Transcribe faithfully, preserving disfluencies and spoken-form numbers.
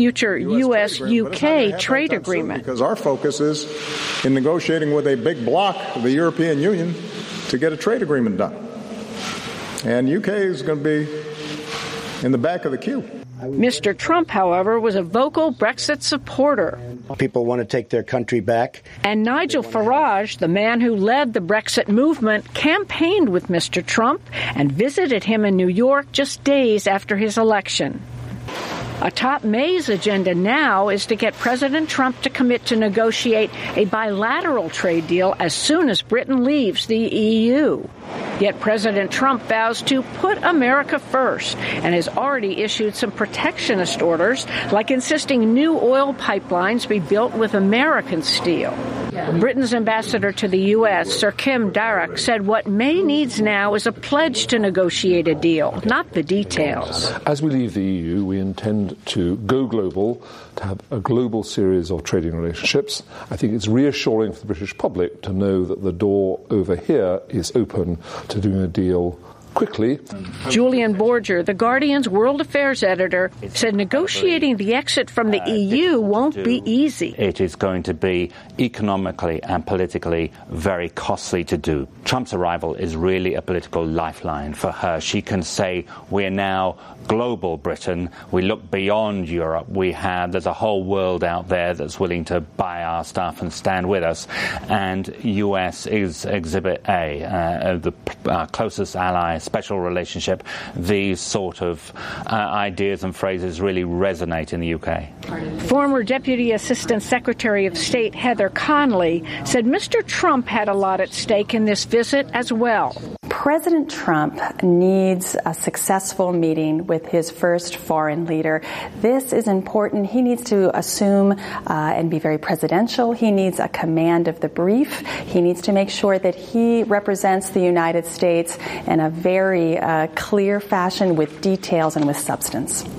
future U S U K trade agreement. Because our focus is in negotiating with a big bloc, the European Union, to get a trade agreement done. And U K is going to be in the back of the queue. Mister Trump, however, was a vocal Brexit supporter. People want to take their country back. And Nigel Farage, the man who led the Brexit movement, campaigned with Mister Trump and visited him in New York just days after his election. Atop May's agenda now is to get President Trump to commit to negotiate a bilateral trade deal as soon as Britain leaves the E U. Yet President Trump vows to put America first and has already issued some protectionist orders, like insisting new oil pipelines be built with American steel. Britain's ambassador to the U S, Sir Kim Darroch, said what May needs now is a pledge to negotiate a deal, not the details. As we leave the E U, we intend to go global, to have a global series of trading relationships. I think it's reassuring for the British public to know that the door over here is open to doing a deal quickly. Julian Borger, The Guardian's world affairs editor, said negotiating the exit from the E U won't be easy. It is going to be economically and politically very costly to do. Trump's arrival is really a political lifeline for her. She can say, we're now global Britain. We look beyond Europe. We have, there's a whole world out there that's willing to buy our stuff and stand with us. And U S is Exhibit A, uh, the uh, closest ally, special relationship. These sort of uh, ideas and phrases really resonate in the U K. Former Deputy Assistant Secretary of State Heather Conley said Mister Trump had a lot at stake in this visit as well. President Trump needs a successful meeting with his first foreign leader. This is important. He needs to assume uh, and be very presidential. He needs a command of the brief. He needs to make sure that he represents the United States in a very uh, clear fashion with details and with substance.